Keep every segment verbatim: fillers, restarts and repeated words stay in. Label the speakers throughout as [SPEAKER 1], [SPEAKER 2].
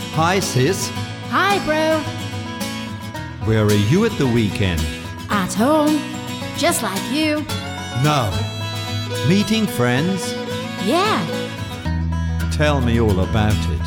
[SPEAKER 1] Hi, sis.
[SPEAKER 2] Hi, bro.
[SPEAKER 1] Where are you at the weekend?
[SPEAKER 2] At home. Just like you.
[SPEAKER 1] No. Meeting friends?
[SPEAKER 2] Yeah.
[SPEAKER 1] Tell me all about it.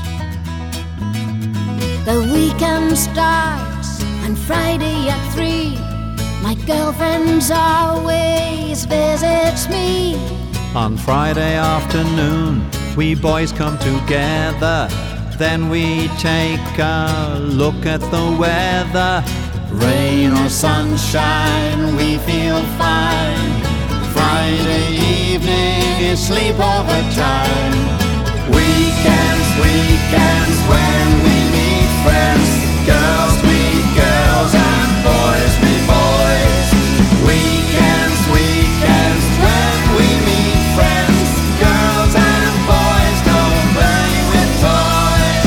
[SPEAKER 2] The weekend starts on Friday at three. My girlfriend always visits me.
[SPEAKER 1] On Friday afternoon, we boys come together. Then we take a look at the weather. Rain or sunshine, we feel fine. Friday evening is sleepover time. Weekends, weekends, when we meet friends. Girls meet girls and boys meet boys. Weekends, weekends, when we meet friends. Girls and boys don't play with toys.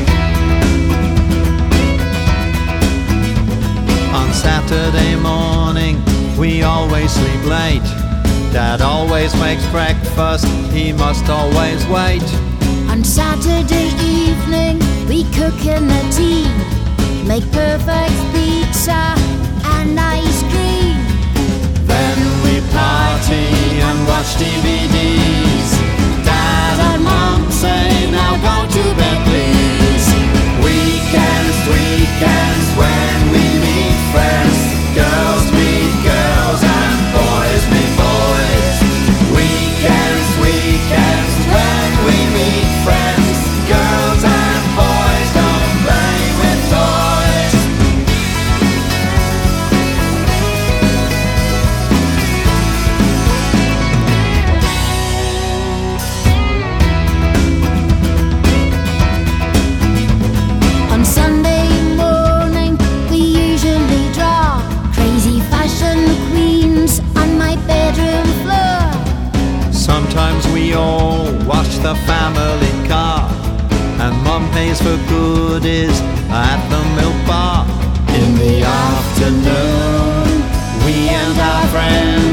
[SPEAKER 1] On Saturday morning, we always sleep late. Dad always makes breakfast, he must always wait.
[SPEAKER 2] On Saturday evening, we cook in the tea. Make perfect pizza and ice cream.
[SPEAKER 1] Then we party and watch D V Ds. Dad and Mom say, now go to bed please. Weekends, weekends, when we meet friends. Girls meet girls and boys meet boys. Weekends, weekends, when we meet friends. Girls and boys don't play with toys.
[SPEAKER 2] On Sunday morning, we usually draw crazy fashion queens on my bedroom floor.
[SPEAKER 1] Sometimes we all watch the family car, and Mum pays for goodies at the milk bar. In the afternoon, we and our friends